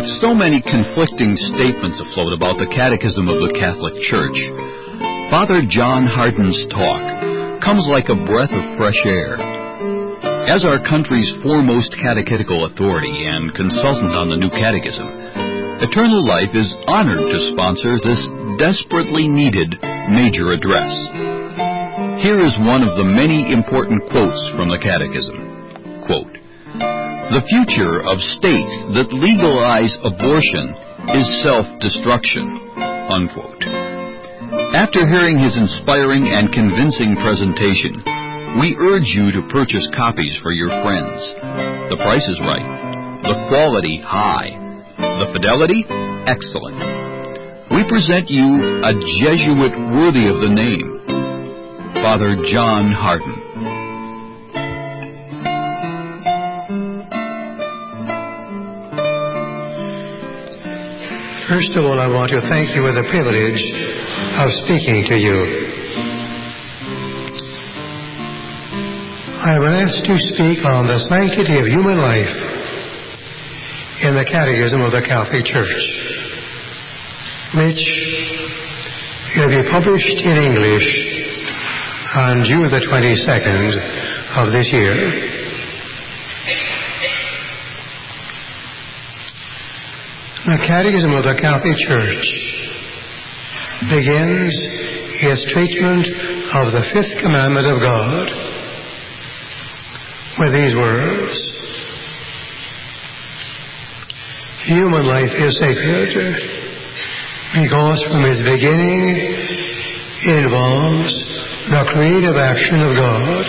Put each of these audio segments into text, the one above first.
With so many conflicting statements afloat about the Catechism of the Catholic Church, Father John Hardin's talk comes like a breath of fresh air. As our country's foremost catechetical authority and consultant on the new catechism, Eternal Life is honored to sponsor this desperately needed major address. Here is one of the many important quotes from the catechism. Quote, "The future of states that legalize abortion is self-destruction." Unquote. After hearing his inspiring and convincing presentation, we urge you to purchase copies for your friends. The price is right, the quality high, the fidelity excellent. We present you a Jesuit worthy of the name, Father John Hardin. First of all, I want to thank you for the privilege of speaking to you. I have been asked to speak on the sanctity of human life in the Catechism of the Catholic Church, which will be published in English on June the 22nd of this year. The Catechism of the Catholic Church begins its treatment of the fifth commandment of God with these words: "Human life is sacred because from its beginning it involves the creative action of God,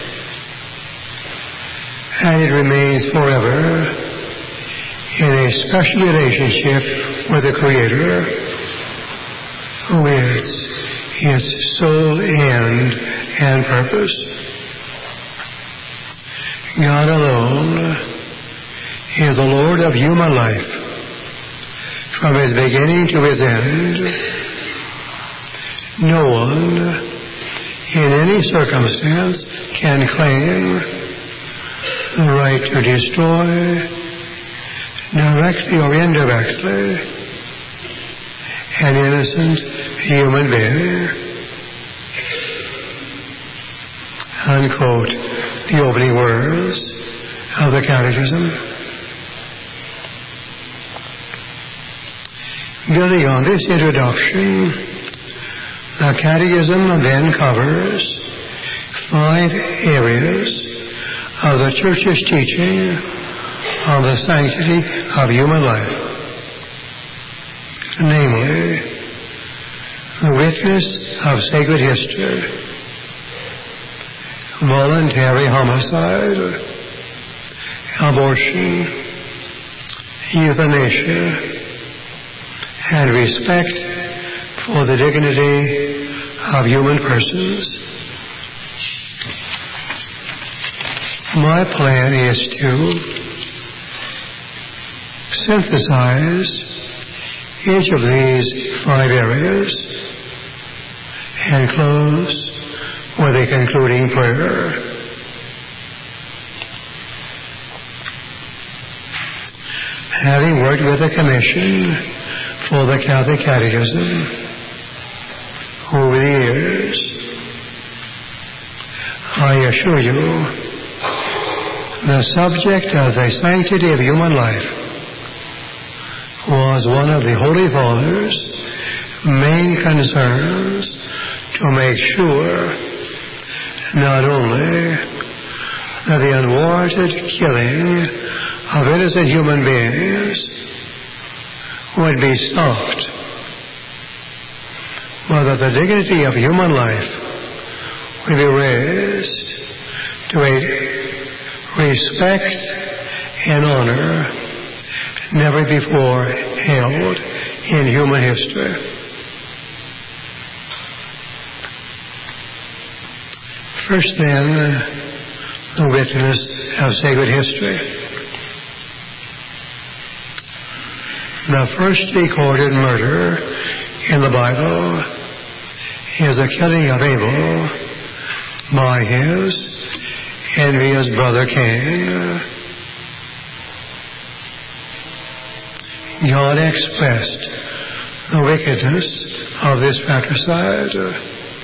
and it remains forever in a special relationship with the Creator, who is its sole end and purpose. God alone is the Lord of human life, from its beginning to its end. No one, in any circumstance, can claim the right to destroy, directly or indirectly, an innocent human being." Unquote the opening words of the Catechism. Building on this introduction, the Catechism then covers 5 areas of the Church's teaching on the sanctity of human life, namely, the witness of sacred history, voluntary homicide, abortion, euthanasia, and respect for the dignity of human persons. My plan is to synthesize each of these 5 areas and close with a concluding prayer. Having worked with the Commission for the Catholic Catechism over the years, I assure you the subject of the sanctity of human life was one of the Holy Father's main concerns, to make sure not only that the unwarranted killing of innocent human beings would be stopped, but that the dignity of human life would be raised to a respect and honor never before held in human history. First, then, the witness of sacred history. The first recorded murder in the Bible is the killing of Abel by his envious brother Cain. God expressed the wickedness of this fratricide.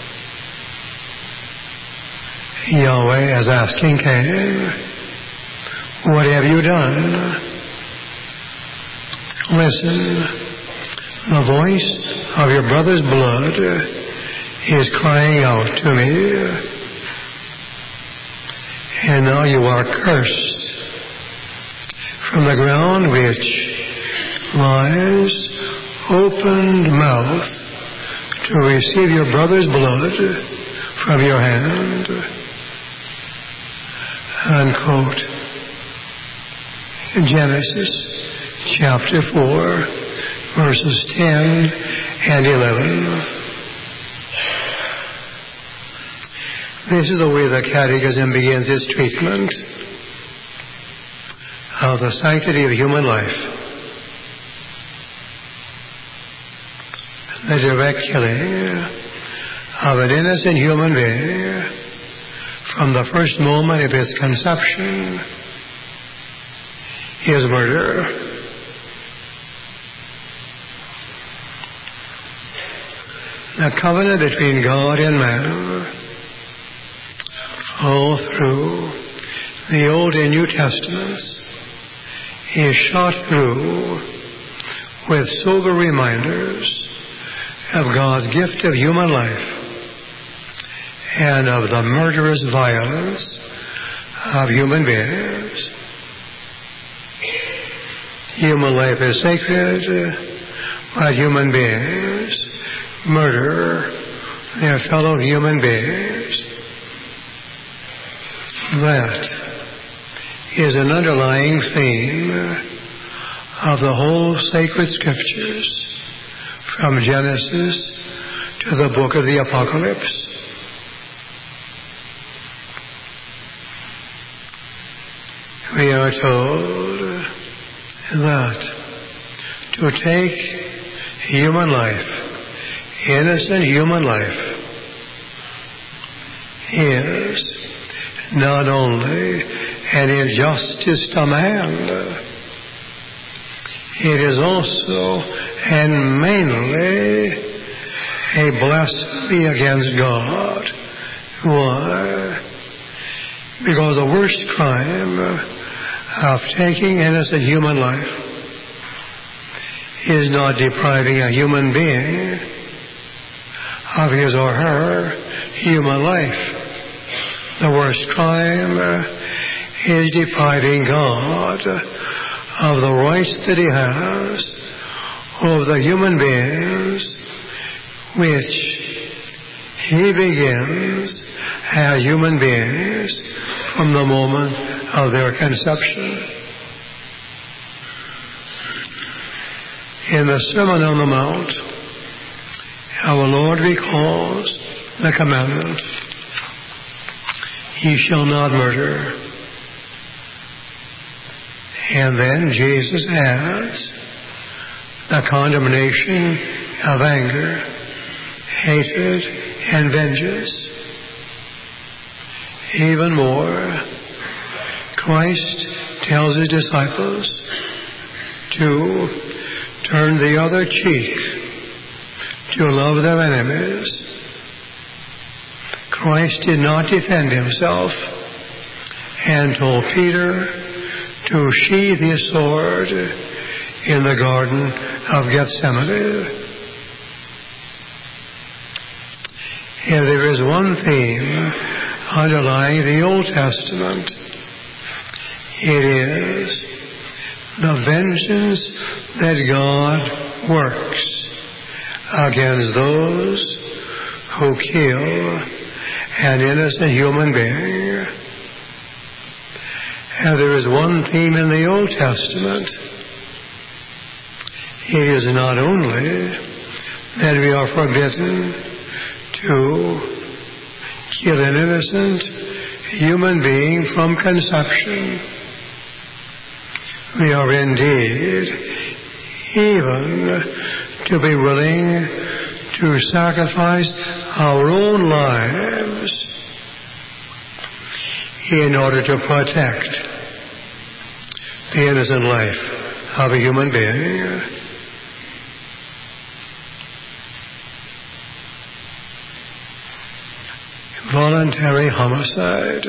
Yahweh is asking Cain, what have you done? Listen, the voice of your brother's blood is crying out to me, and now you are cursed from the ground which lies opened mouth to receive your brother's blood from your hand. Unquote. Genesis chapter 4, verses 10 and 11. This is the way the Catechism begins its treatment of the sanctity of human life. The direct killing of an innocent human being from the first moment of its conception is murder. The covenant between God and man, all through the Old and New Testaments, is shot through with sober reminders of God's gift of human life and of the murderous violence of human beings. Human life is sacred, but human beings murder their fellow human beings. That is an underlying theme of the whole sacred scriptures, from Genesis to the book of the Apocalypse. We are told that to take human life, innocent human life, is not only an injustice to man, it is also and mainly a blasphemy against God. Why? Because the worst crime of taking innocent human life is not depriving a human being of his or her human life. The worst crime is depriving God of the rights that He has over the human beings which He begins as human beings from the moment of their conception. In the Sermon on the Mount, our Lord recalls the commandment, "Ye shall not murder." And then Jesus adds the condemnation of anger, hatred, and vengeance. Even more, Christ tells His disciples to turn the other cheek, to love their enemies. Christ did not defend Himself and told Peter to sheathe his sword in the Garden of Gethsemane. If there is one theme underlying the Old Testament, it is the vengeance that God works against those who kill an innocent human being. And there is one theme in the Old Testament. It is not only that we are forbidden to kill an innocent human being from conception, we are indeed even to be willing to sacrifice our own lives in order to protect the innocent life of a human being. Voluntary homicide.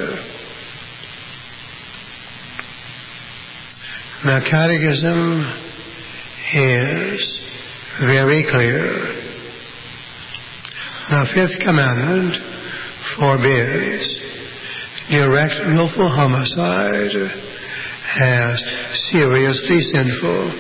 The Catechism is very clear. The fifth commandment forbids direct willful homicide as seriously sinful.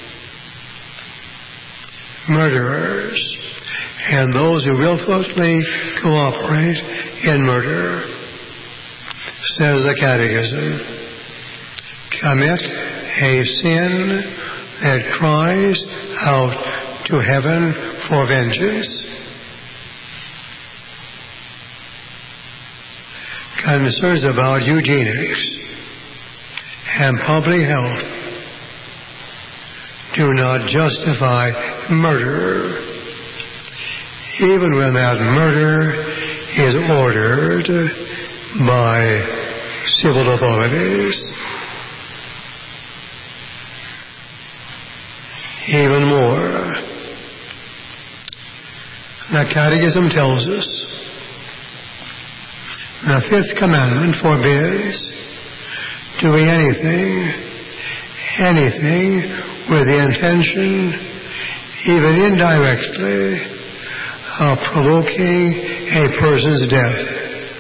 Murderers and those who willfully cooperate in murder, says the Catechism, commit a sin that cries out to heaven for vengeance. Concerns about eugenics and public health do not justify murder, even when that murder is ordered by civil authorities. Even more, the Catechism tells us the fifth commandment forbids doing anything with the intention, even indirectly, of provoking a person's death.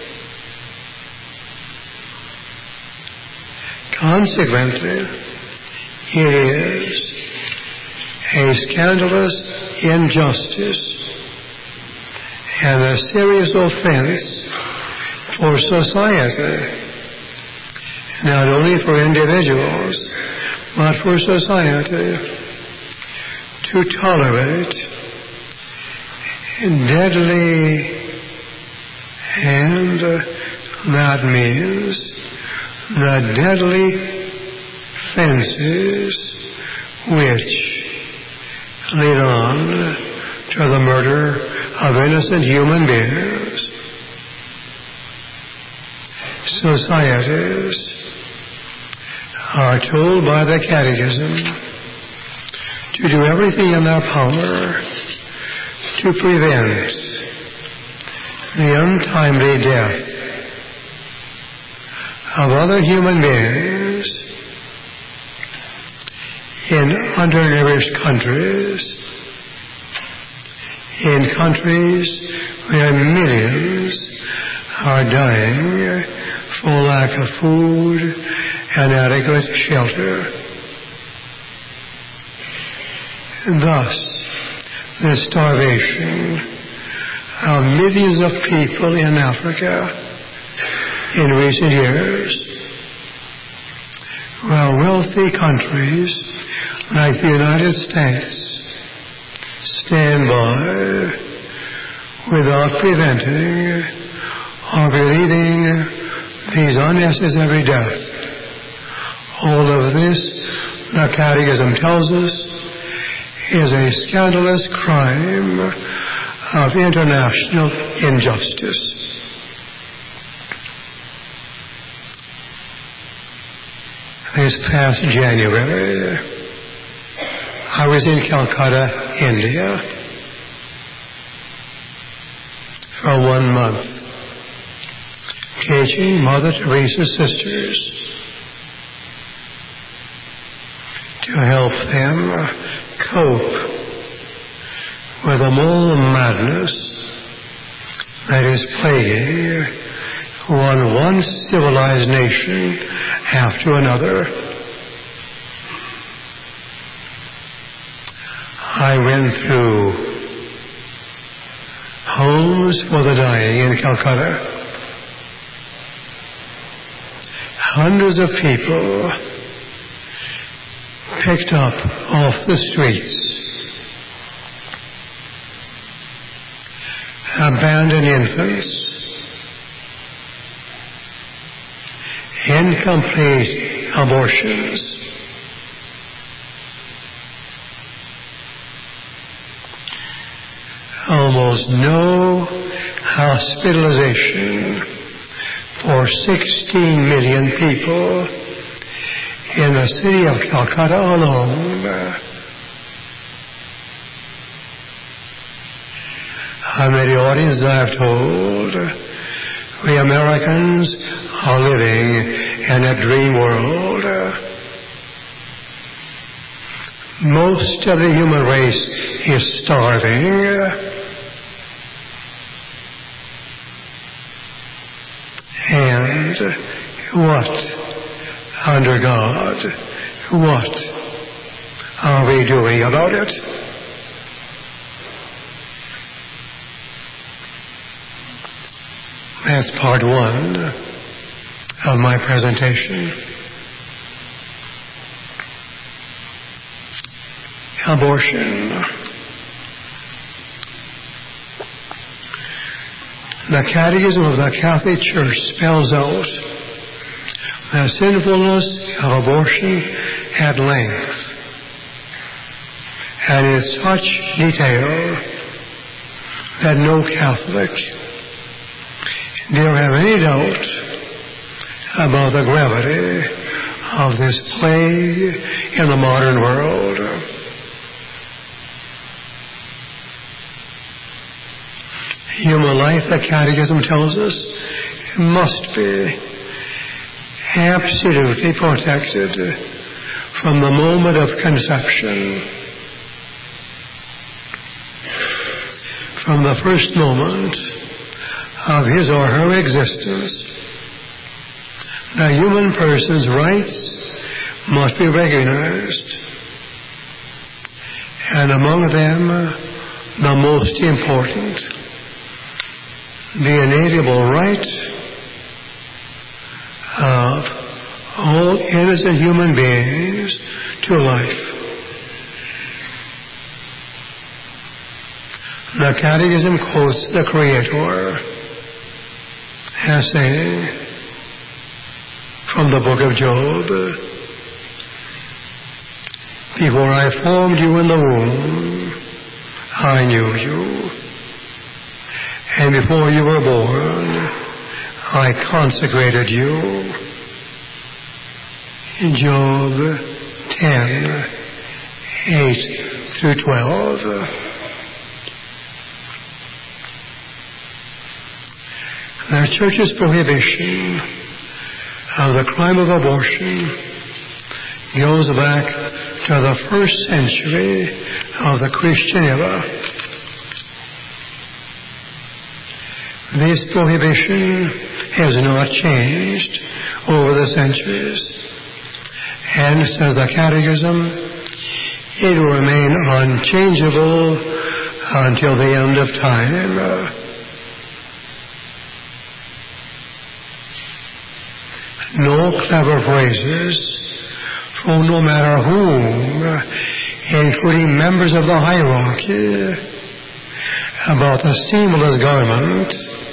Consequently, it is a scandalous injustice and a serious offense for society, not only for individuals, but for society, to tolerate deadly, and that means the deadly fences which lead on to the murder of innocent human beings. Societies are told by the Catechism to do everything in their power to prevent the untimely death of other human beings in undernourished countries, in countries where millions are dying for lack of food and adequate shelter. Thus, the starvation of millions of people in Africa in recent years, while wealthy countries like the United States stand by without preventing or relieving these unnecessary deaths. All of this, the Catechism tells us, is a scandalous crime of international injustice. This past January, I was in Calcutta, India, for 1 month, teaching Mother Teresa's sisters to help them cope with the moral madness that is plaguing one civilized nation after another. I went through homes for the dying in Calcutta. Hundreds of people picked up off the streets. Abandoned infants, incomplete abortions, almost no hospitalization for 16 million people in the city of Calcutta alone, how many audiences I've told, we Americans are living in a dream world. Most of the human race is starving. And what, under God, what are we doing about it? That's part one of my presentation. Abortion. The Catechism of the Catholic Church spells out the sinfulness of abortion at length and in such detail that no Catholic dare have any doubt about the gravity of this plague in the modern world. Human life, the Catechism tells us, must be absolutely protected from the moment of conception. From the first moment of his or her existence, the human person's rights must be recognized, and among them, the most important, the inalienable right of all innocent human beings to life. The Catechism quotes the Creator as saying from the book of Job, "Before I formed you in the womb, I knew you. And before you were born, I consecrated you." In Job 10:8-12. The Church's prohibition of the crime of abortion goes back to the first century of the Christian era. This prohibition has not changed over the centuries, and, says the Catechism, it will remain unchangeable until the end of time. No clever phrases from no matter whom, including members of the hierarchy, about the seamless garment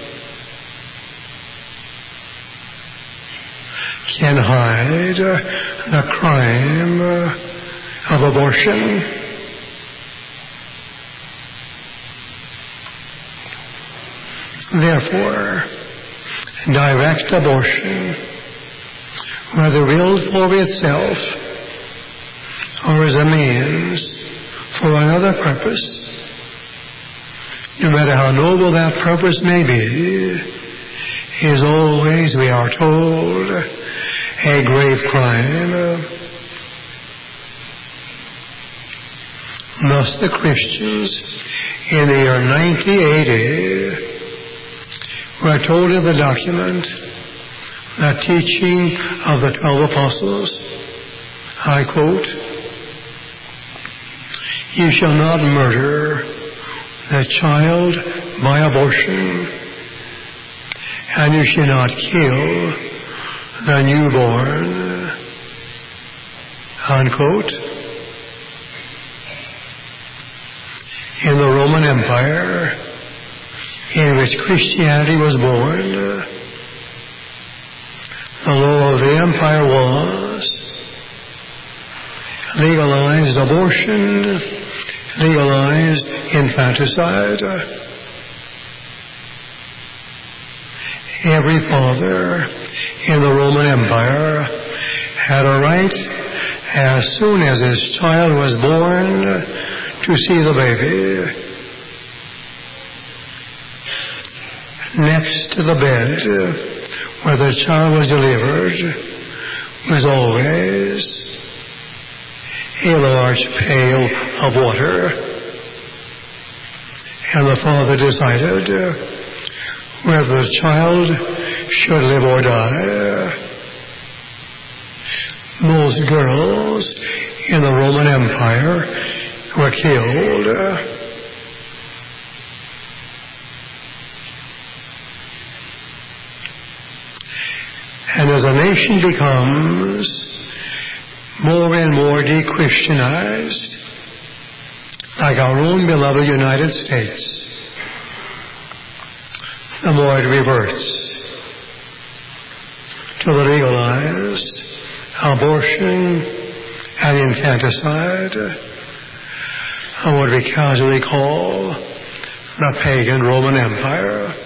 can hide the crime of abortion. Therefore, direct abortion, whether willed for itself or as a means for another purpose, no matter how noble that purpose may be, is always, we are told, a grave crime. Thus the Christians in the year 1980 were told in the document, the teaching of the 12 apostles, I quote, "You shall not murder the child by abortion, and you shall not kill the newborn," unquote. In the Roman Empire, in which Christianity was born, the law of the empire was legalized abortion, legalized infanticide. Every father in the Roman Empire had a right as soon as his child was born, to see the baby. Next to the bed where the child was delivered was always a large pail of water, and the father decided whether the child should live or die. Most girls in the Roman Empire were killed. And as a nation becomes more and more de-Christianized, like our own beloved United States, the more it reverts to the legalized abortion and infanticide, and what we casually call the pagan Roman Empire.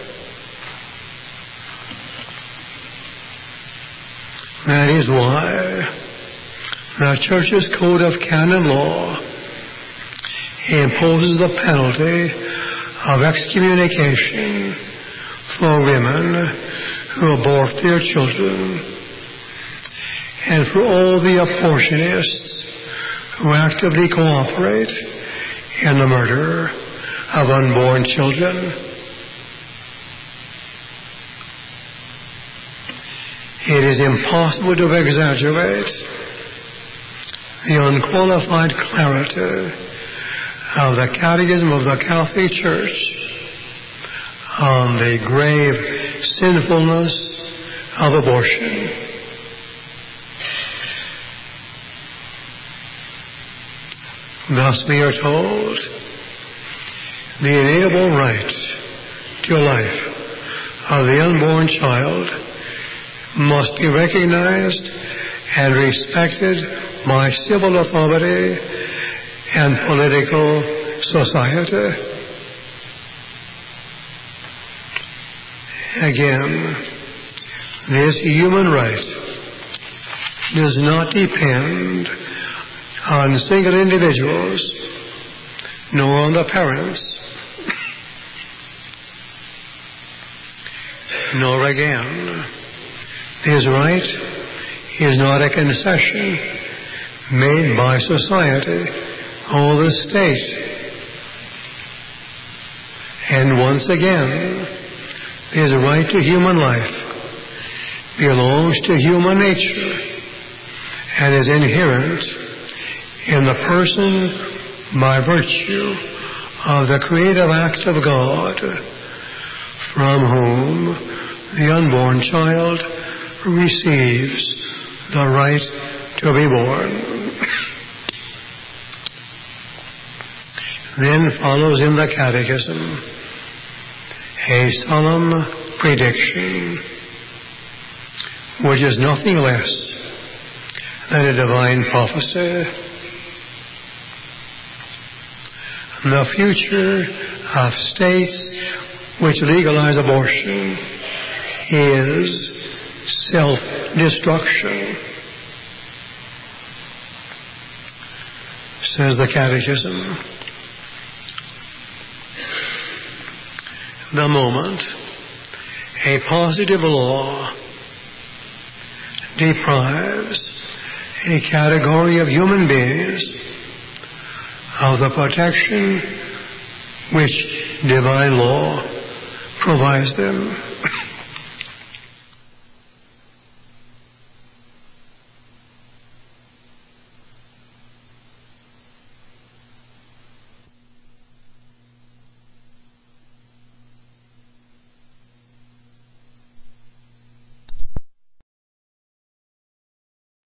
That is why the Church's Code of Canon Law imposes the penalty of excommunication for women who abort their children, and for all the abortionists who actively cooperate in the murder of unborn children. It is impossible to exaggerate the unqualified clarity of the Catechism of the Catholic Church on the grave sinfulness of abortion. Thus we are told, the inalienable right to life of the unborn child must be recognized and respected by civil authority and political society. Again, this human right does not depend on single individuals, nor on the parents, nor again, his right is not a concession made by society or the state. And once again, his right to human life belongs to human nature and is inherent in the person by virtue of the creative act of God, from whom the unborn child receives the right to be born. Then follows in the Catechism a solemn prediction, which is nothing less than a divine prophecy. The future of states which legalize abortion is self-destruction, says the Catechism. The moment a positive law deprives a category of human beings of the protection which divine law provides them,